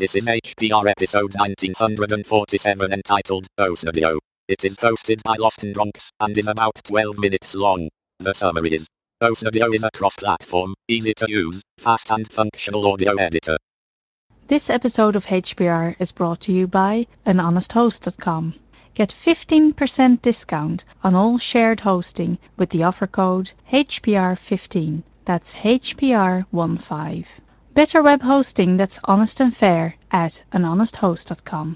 This is HPR episode 1947 entitled Osnadio. It is hosted by Lost in Bronx and is about 12 minutes long. The summary is: Osnadio is a cross-platform, easy-to-use, fast and functional audio editor. This episode of HPR is brought to you by anhonesthost.com. Get 15% discount on all shared hosting with the offer code HPR15. That's HPR15. Better web hosting that's honest and fair at anhonesthost.com.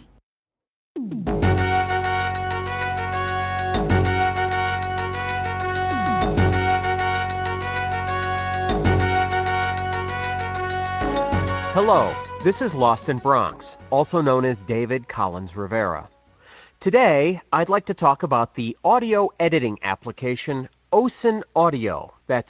Hello, this is Lost in Bronx, also known as David Collins Rivera. Today, I'd like to talk about the audio editing application Osen Audio. That's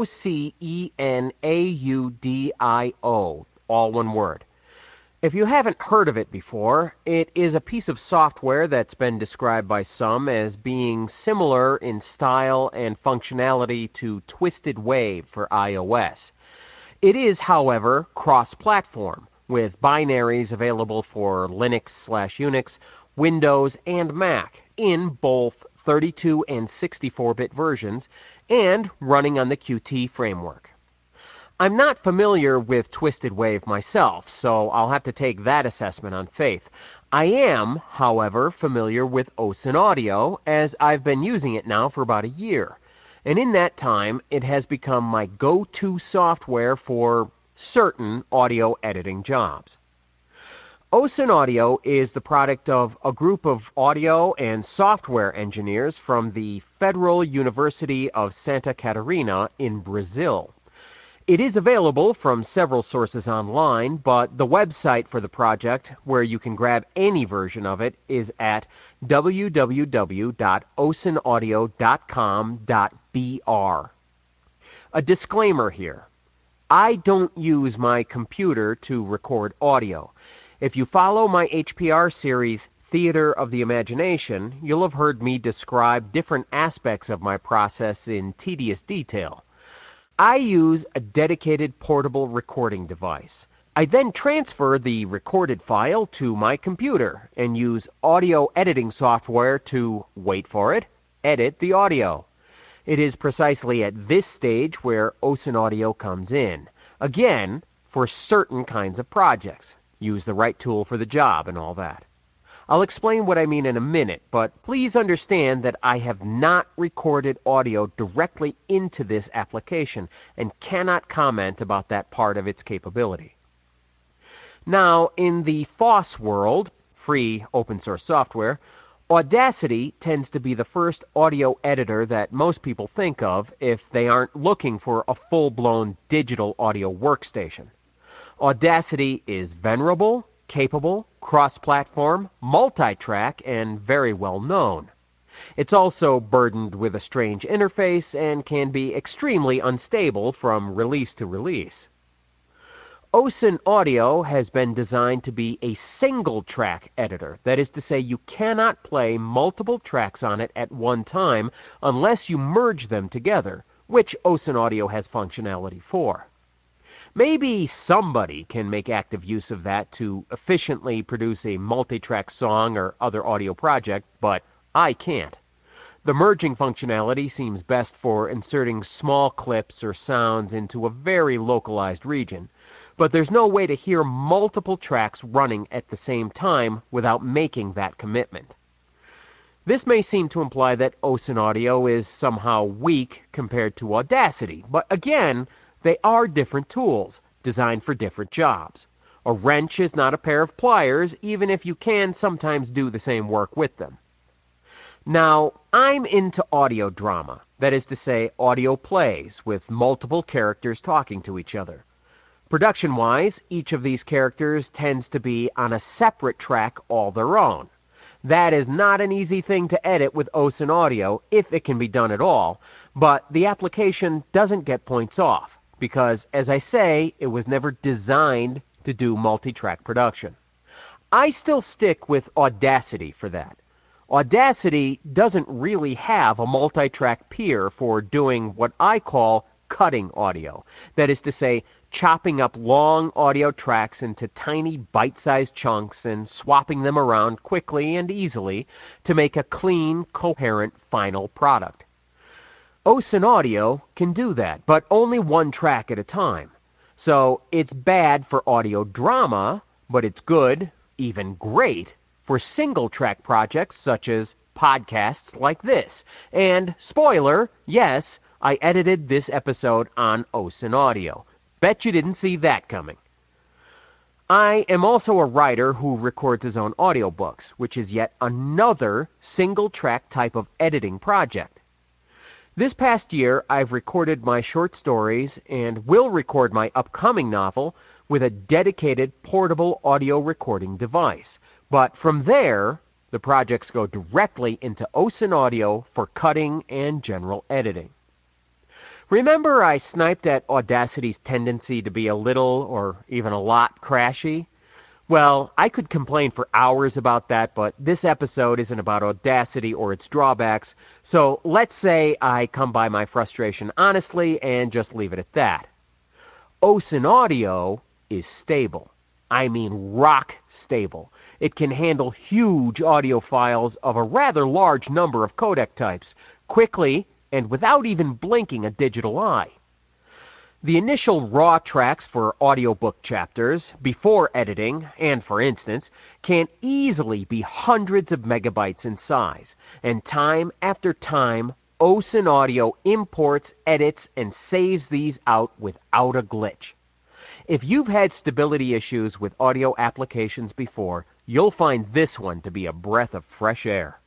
Ocenaudio, all one word. If you haven't heard of it before, it is a piece of software that's been described by some as being similar in style and functionality to Twisted Wave for iOS. It is, however, cross-platform, with binaries available for Linux/Unix, Windows, and Mac in both 32 and 64-bit versions, and running on the Qt framework. I'm not familiar with Twisted Wave myself, so I'll have to take that assessment on faith. I am, however, familiar with Osen Audio, as I've been using it now for about a year. And in that time, it has become my go-to software for certain audio editing jobs. Osen Audio is the product of a group of audio and software engineers from the Federal University of Santa Catarina in Brazil. It is available from several sources online, but the website for the project, where you can grab any version of it, is at www.osenaudio.com.br. A disclaimer here. I don't use my computer to record audio. If you follow my HPR series, Theater of the Imagination, you'll have heard me describe different aspects of my process in tedious detail. I use a dedicated portable recording device. I then transfer the recorded file to my computer and use audio editing software to, wait for it, edit the audio. It is precisely at this stage where Osen Audio comes in. Again, for certain kinds of projects. Use the right tool for the job and all that. I'll explain what I mean in a minute, but please understand that I have not recorded audio directly into this application and cannot comment about that part of its capability. Now, in the FOSS world, free open source software, Audacity tends to be the first audio editor that most people think of if they aren't looking for a full-blown digital audio workstation. Audacity is venerable, capable, cross-platform, multi-track, and very well known. It's also burdened with a strange interface and can be extremely unstable from release to release. Osen Audio has been designed to be a single-track editor. That is to say, you cannot play multiple tracks on it at one time unless you merge them together, which Osen Audio has functionality for. Maybe somebody can make active use of that to efficiently produce a multi-track song or other audio project, but I can't. The merging functionality seems best for inserting small clips or sounds into a very localized region, but there's no way to hear multiple tracks running at the same time without making that commitment. This may seem to imply that Osen Audio is somehow weak compared to Audacity, but again, they are different tools, designed for different jobs. A wrench is not a pair of pliers, even if you can sometimes do the same work with them. Now, I'm into audio drama, that is to say, audio plays with multiple characters talking to each other. Production-wise, each of these characters tends to be on a separate track all their own. That is not an easy thing to edit with Osen Audio, if it can be done at all, but the application doesn't get points off, because, as I say, it was never designed to do multi-track production. I still stick with Audacity for that. Audacity doesn't really have a multi-track peer for doing what I call cutting audio. That is to say, chopping up long audio tracks into tiny bite-sized chunks and swapping them around quickly and easily to make a clean, coherent final product. OSIN Audio can do that, but only one track at a time. So it's bad for audio drama, but it's good, even great, for single-track projects such as podcasts like this. And, spoiler, yes, I edited this episode on OSIN Audio. Bet you didn't see that coming. I am also a writer who records his own audiobooks, which is yet another single-track type of editing project. This past year, I've recorded my short stories and will record my upcoming novel with a dedicated portable audio recording device. But from there, the projects go directly into OSIN Audio for cutting and general editing. Remember I sniped at Audacity's tendency to be a little or even a lot crashy? Well, I could complain for hours about that, but this episode isn't about Audacity or its drawbacks, so let's say I come by my frustration honestly and just leave it at that. OSIN Audio is stable. I mean rock stable. It can handle huge audio files of a rather large number of codec types, quickly and without even blinking a digital eye. The initial raw tracks for audiobook chapters, before editing, and for instance, can easily be hundreds of megabytes in size, and time after time, OSIN Audio imports, edits, and saves these out without a glitch. If you've had stability issues with audio applications before, you'll find this one to be a breath of fresh air.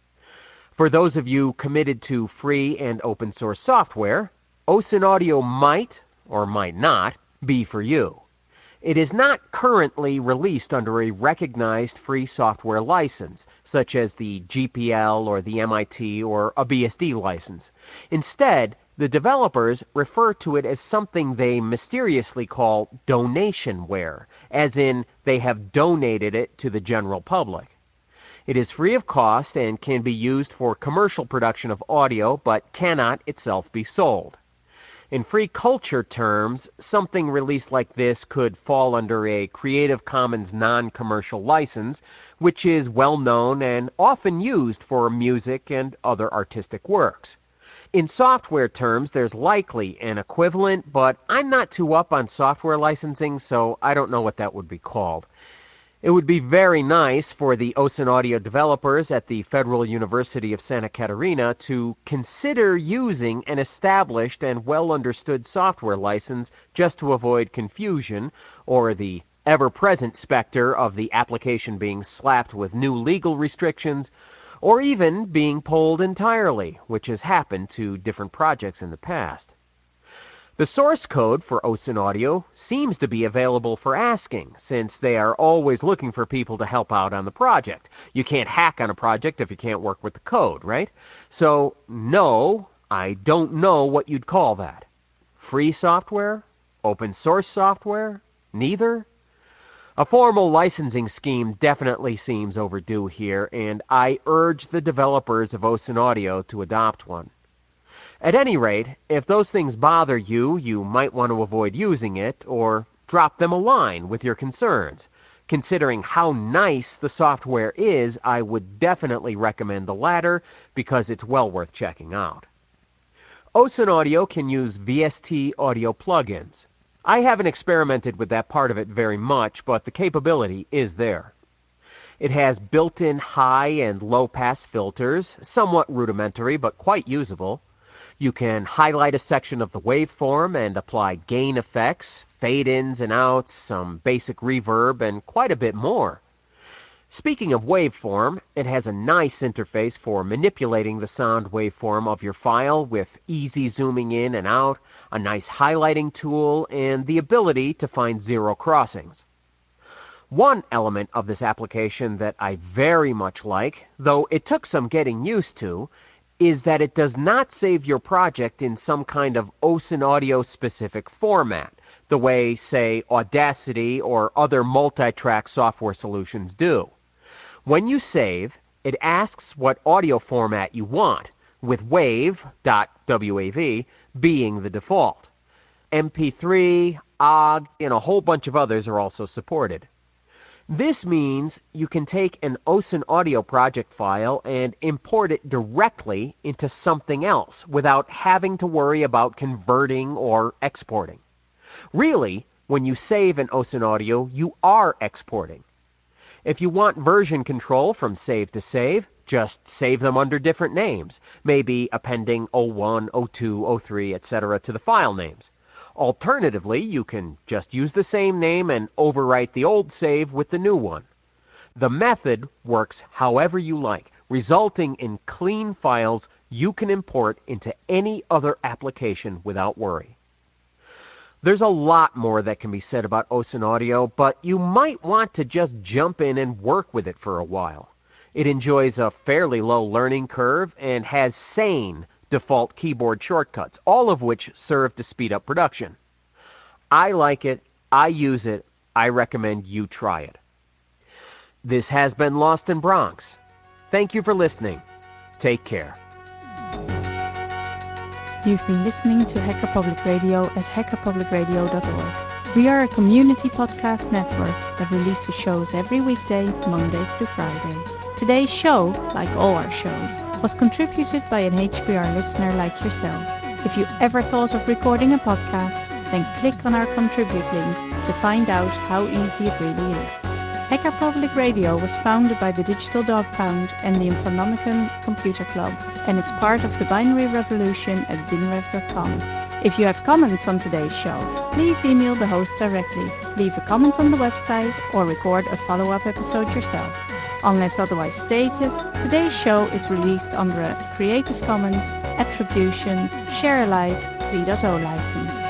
For those of you committed to free and open source software, OSIN Audio might, or might not, be for you. It is not currently released under a recognized free software license, such as the GPL or the MIT or a BSD license. Instead, the developers refer to it as something they mysteriously call donationware, as in they have donated it to the general public. It is free of cost and can be used for commercial production of audio, but cannot itself be sold. In free culture terms, something released like this could fall under a Creative Commons non-commercial license, which is well known and often used for music and other artistic works. In software terms, there's likely an equivalent, but I'm not too up on software licensing, so I don't know what that would be called. It would be very nice for the OSIN Audio developers at the Federal University of Santa Catarina to consider using an established and well-understood software license just to avoid confusion or the ever-present specter of the application being slapped with new legal restrictions or even being pulled entirely, which has happened to different projects in the past. The source code for OSIN Audio seems to be available for asking, since they are always looking for people to help out on the project. You can't hack on a project if you can't work with the code, right? So, no, I don't know what you'd call that. Free software? Open source software? Neither? A formal licensing scheme definitely seems overdue here, and I urge the developers of OSIN Audio to adopt one. At any rate, if those things bother you, you might want to avoid using it or drop them a line with your concerns. Considering how nice the software is, I would definitely recommend the latter because it's well worth checking out. OSIN Audio can use VST audio plugins. I haven't experimented with that part of it very much, but the capability is there. It has built-in high and low-pass filters, somewhat rudimentary but quite usable. You can highlight a section of the waveform and apply gain effects, fade-ins and outs, some basic reverb, and quite a bit more. Speaking of waveform, it has a nice interface for manipulating the sound waveform of your file with easy zooming in and out, a nice highlighting tool, and the ability to find zero crossings. One element of this application that I very much like, though it took some getting used to, is that it does not save your project in some kind of OSIN Audio specific format, the way, say, Audacity or other multi-track software solutions do. When you save, it asks what audio format you want, with WAV.wav being the default. MP3, OGG, and a whole bunch of others are also supported. This means you can take an OSIN audio project file and import it directly into something else without having to worry about converting or exporting. Really, when you save an OSIN audio, you are exporting. If you want version control from save to save, just save them under different names, maybe appending 01, 02, 03, etc. to the file names. Alternatively, you can just use the same name and overwrite the old save with the new one. The method works however you like, resulting in clean files you can import into any other application without worry. There's a lot more that can be said about OSIN Audio, but you might want to just jump in and work with it for a while. It enjoys a fairly low learning curve and has sane default keyboard shortcuts, all of which serve to speed up production. I like it, I use it, I recommend you try it. This has been Lost in Bronx. Thank you for listening. Take care. You've been listening to Hacker Public Radio at hackerpublicradio.org. We are a community podcast network that releases shows every weekday, Monday through Friday. Today's show, like all our shows, was contributed by an HPR listener like yourself. If you ever thought of recording a podcast, then click on our contribute link to find out how easy it really is. Hacker Public Radio was founded by the Digital Dog Pound and the Infonomicon Computer Club and is part of the binary revolution at binrev.com. If you have comments on today's show, please email the host directly, leave a comment on the website, or record a follow-up episode yourself. Unless otherwise stated, today's show is released under a Creative Commons Attribution Share Alike 3.0 license.